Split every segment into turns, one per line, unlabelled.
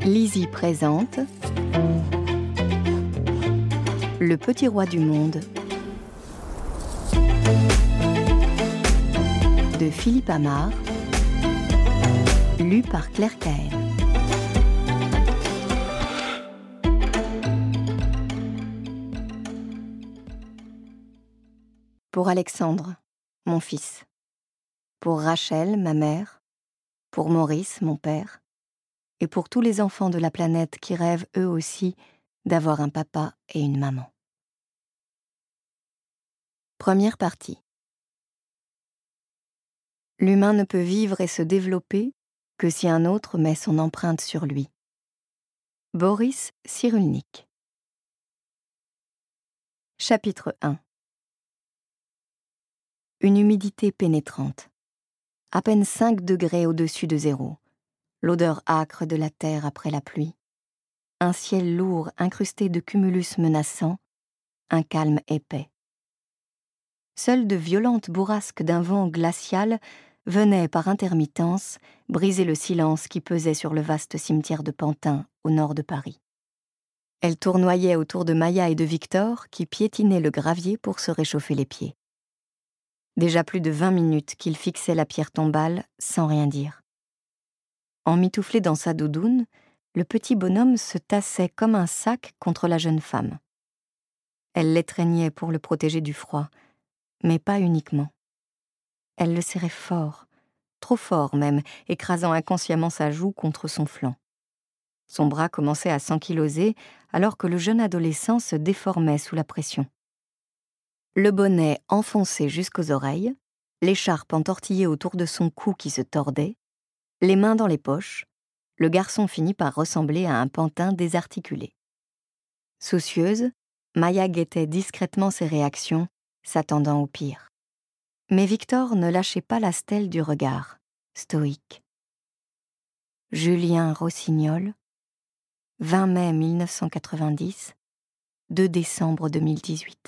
Lizzie présente Le petit roi du monde de Philippe Amar, lu par Claire Cahen. Pour Alexandre, mon fils. Pour Rachel, ma mère. Pour Maurice, mon père. Et pour tous les enfants de la planète qui rêvent eux aussi d'avoir un papa et une maman. Première partie. L'humain ne peut vivre et se développer que si un autre met son empreinte sur lui. Boris Cyrulnik. Chapitre 1. Une humidité pénétrante. À peine 5 degrés au-dessus de zéro. L'odeur âcre de la terre après la pluie. Un ciel lourd incrusté de cumulus menaçants. Un calme épais. Seules de violentes bourrasques d'un vent glacial venaient par intermittence briser le silence qui pesait sur le vaste cimetière de Pantin, au nord de Paris. Elles tournoyaient autour de Maya et de Victor, qui piétinaient le gravier pour se réchauffer les pieds. Déjà plus de 20 minutes qu'ils fixaient la pierre tombale sans rien dire. Emmitouflé dans sa doudoune, le petit bonhomme se tassait comme un sac contre la jeune femme. Elle l'étreignait pour le protéger du froid, mais pas uniquement. Elle le serrait fort, trop fort même, écrasant inconsciemment sa joue contre son flanc. Son bras commençait à s'ankyloser alors que le jeune adolescent se déformait sous la pression. Le bonnet enfoncé jusqu'aux oreilles, l'écharpe entortillée autour de son cou qui se tordait, les mains dans les poches, le garçon finit par ressembler à un pantin désarticulé. Soucieuse, Maya guettait discrètement ses réactions, s'attendant au pire. Mais Victor ne lâchait pas la stèle du regard, stoïque. Julien Rossignol, 20 mai 1990, 2 décembre 2018.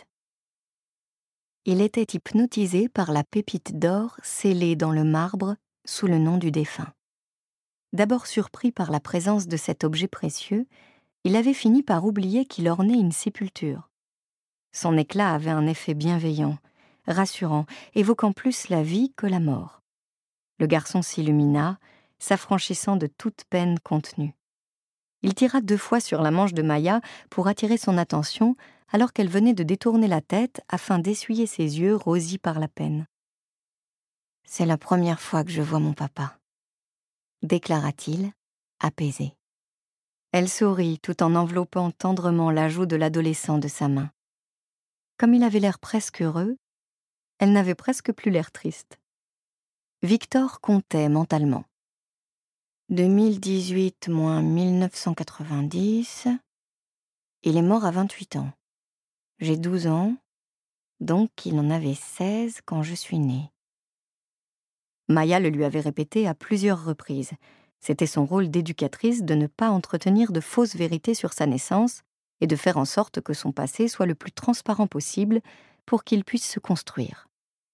Il était hypnotisé par la pépite d'or scellée dans le marbre sous le nom du défunt. D'abord surpris par la présence de cet objet précieux, il avait fini par oublier qu'il ornait une sépulture. Son éclat avait un effet bienveillant, rassurant, évoquant plus la vie que la mort. Le garçon s'illumina, s'affranchissant de toute peine contenue. Il tira 2 fois sur la manche de Maya pour attirer son attention alors qu'elle venait de détourner la tête afin d'essuyer ses yeux rosis par la peine. « C'est la première fois que je vois mon papa », déclara-t-il, apaisé. Elle sourit tout en enveloppant tendrement la joue de l'adolescent de sa main. Comme il avait l'air presque heureux, elle n'avait presque plus l'air triste. Victor comptait mentalement. 2018 moins 1990, il est mort à 28 ans. J'ai 12 ans, donc il en avait 16 quand je suis née. Maya le lui avait répété à plusieurs reprises. C'était son rôle d'éducatrice de ne pas entretenir de fausses vérités sur sa naissance et de faire en sorte que son passé soit le plus transparent possible pour qu'il puisse se construire.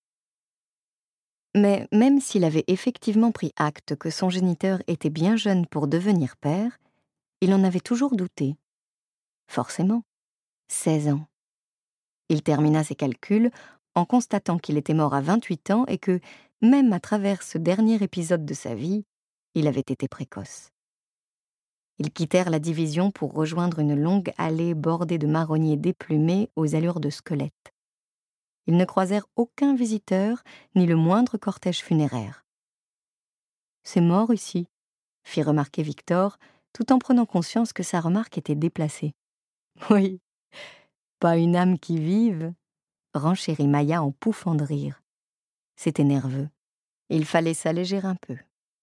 Mais même s'il avait effectivement pris acte que son géniteur était bien jeune pour devenir père, il en avait toujours douté. Forcément, 16 ans. Il termina ses calculs en constatant qu'il était mort à 28 ans et que, même à travers ce dernier épisode de sa vie, il avait été précoce. Ils quittèrent la division pour rejoindre une longue allée bordée de marronniers déplumés aux allures de squelettes. Ils ne croisèrent aucun visiteur, ni le moindre cortège funéraire. « C'est mort ici », fit remarquer Victor, tout en prenant conscience que sa remarque était déplacée. « Oui, pas une âme qui vive », renchérit Maya en pouffant de rire. C'était nerveux. Il fallait s'alléger un peu.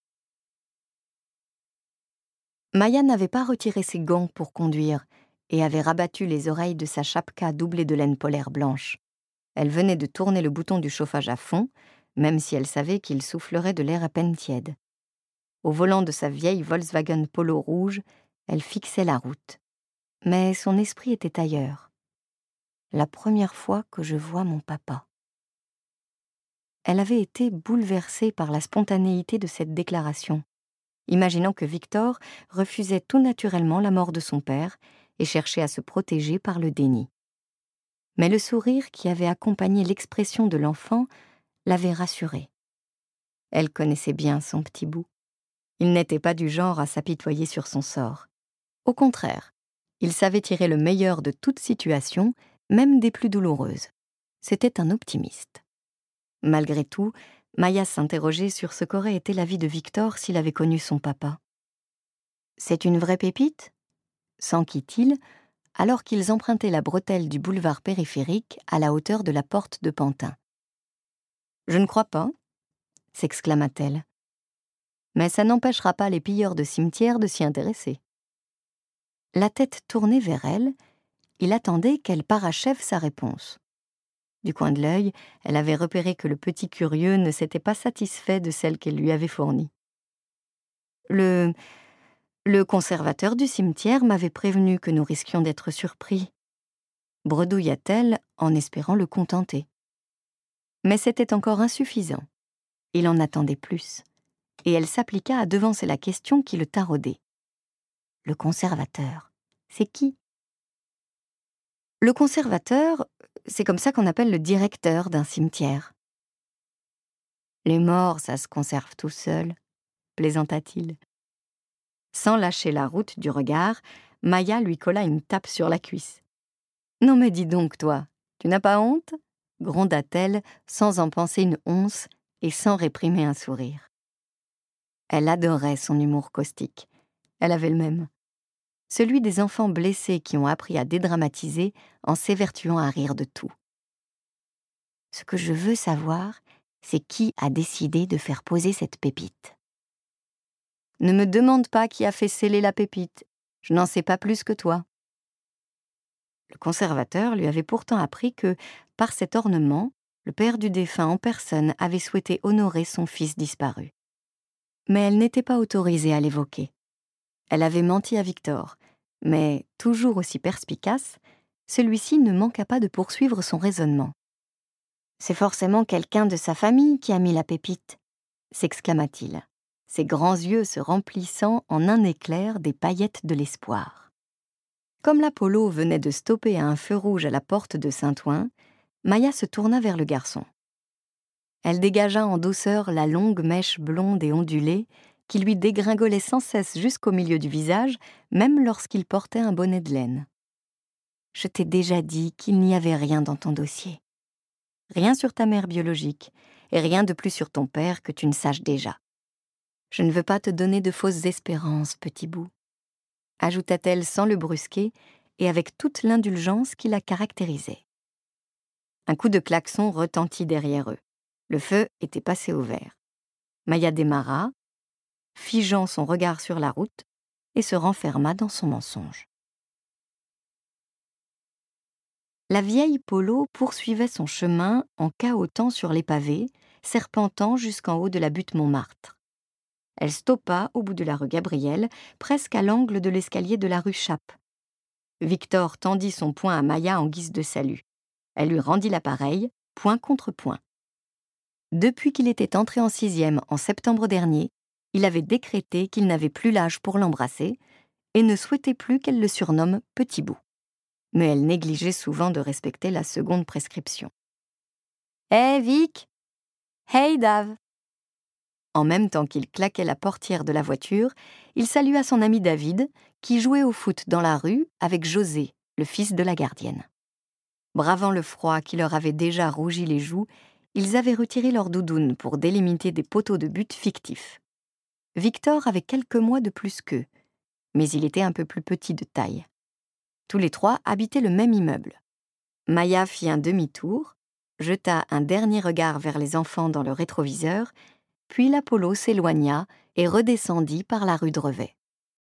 Maya n'avait pas retiré ses gants pour conduire et avait rabattu les oreilles de sa chapka doublée de laine polaire blanche. Elle venait de tourner le bouton du chauffage à fond, même si elle savait qu'il soufflerait de l'air à peine tiède. Au volant de sa vieille Volkswagen Polo rouge, elle fixait la route. Mais son esprit était ailleurs. La première fois que je vois mon papa. Elle avait été bouleversée par la spontanéité de cette déclaration. imaginant que Victor refusait tout naturellement la mort de son père et cherchait à se protéger par le déni. Mais le sourire qui avait accompagné l'expression de l'enfant l'avait rassurée. Elle connaissait bien son petit bout. Il n'était pas du genre à s'apitoyer sur son sort. Au contraire, il savait tirer le meilleur de toute situation, même des plus douloureuses. C'était un optimiste. Malgré tout, Maya s'interrogeait sur ce qu'aurait été la vie de Victor s'il avait connu son papa. « C'est une vraie pépite ?» s'enquit-il, alors qu'ils empruntaient la bretelle du boulevard périphérique à la hauteur de la porte de Pantin. « Je ne crois pas, » s'exclama-t-elle. « Mais ça n'empêchera pas les pilleurs de cimetières de s'y intéresser. » La tête tournée vers elle, il attendait qu'elle parachève sa réponse. Du coin de l'œil, elle avait repéré que le petit curieux ne s'était pas satisfait de celle qu'elle lui avait fournie. Le conservateur du cimetière m'avait prévenu que nous risquions d'être surpris, bredouilla-t-elle en espérant le contenter. Mais c'était encore insuffisant. Il en attendait plus, et elle s'appliqua à devancer la question qui le taraudait. Le conservateur, c'est qui ? Le conservateur, c'est comme ça qu'on appelle le directeur d'un cimetière. Les morts, ça se conserve tout seul, plaisanta-t-il. Sans lâcher la route du regard, Maya lui colla une tape sur la cuisse. « Non mais dis donc, toi, tu n'as pas honte ?» gronda-t-elle sans en penser une once et sans réprimer un sourire. Elle adorait son humour caustique. Elle avait le même. Celui des enfants blessés qui ont appris à dédramatiser en s'évertuant à rire de tout. « Ce que je veux savoir, c'est qui a décidé de faire poser cette pépite. » « Ne me demande pas qui a fait sceller la pépite. Je n'en sais pas plus que toi. » Le conservateur lui avait pourtant appris que, par cet ornement, le père du défunt en personne avait souhaité honorer son fils disparu. Mais elle n'était pas autorisée à l'évoquer. Elle avait menti à Victor, mais, toujours aussi perspicace, celui-ci ne manqua pas de poursuivre son raisonnement. « C'est forcément quelqu'un de sa famille qui a mis la pépite, » s'exclama-t-il, ses grands yeux se remplissant en un éclair des paillettes de l'espoir. Comme l'Apollo venait de stopper à un feu rouge à la porte de Saint-Ouen, Maya se tourna vers le garçon. Elle dégagea en douceur la longue mèche blonde et ondulée qui lui dégringolait sans cesse jusqu'au milieu du visage, même lorsqu'il portait un bonnet de laine. « Je t'ai déjà dit qu'il n'y avait rien dans ton dossier. Rien sur ta mère biologique, et rien de plus sur ton père que tu ne saches déjà. Je ne veux pas te donner de fausses espérances, petit bout, » ajouta-t-elle sans le brusquer et avec toute l'indulgence qui la caractérisait. Un coup de klaxon retentit derrière eux. Le feu était passé au vert. Maya démarra, figeant son regard sur la route, et se renferma dans son mensonge. La vieille Polo poursuivait son chemin en cahotant sur les pavés, serpentant jusqu'en haut de la butte Montmartre. Elle stoppa au bout de la rue Gabriel, presque à l'angle de l'escalier de la rue Chappe. Victor tendit son poing à Maya en guise de salut. Elle lui rendit l'appareil, point contre point. Depuis qu'il était entré en 6e en septembre dernier, il avait décrété qu'il n'avait plus l'âge pour l'embrasser et ne souhaitait plus qu'elle le surnomme Petit Bout. Mais elle négligeait souvent de respecter la seconde prescription. « Hé, Vic ! Hey, Dave !» En même temps qu'il claquait la portière de la voiture, il salua son ami David, qui jouait au foot dans la rue avec José, le fils de la gardienne. Bravant le froid qui leur avait déjà rougi les joues, ils avaient retiré leurs doudounes pour délimiter des poteaux de but fictifs. Victor avait quelques mois de plus qu'eux, mais il était un peu plus petit de taille. Tous les trois habitaient le même immeuble. Maya fit un demi-tour, jeta un dernier regard vers les enfants dans le rétroviseur, puis l'Apollo s'éloigna et redescendit par la rue de Revet.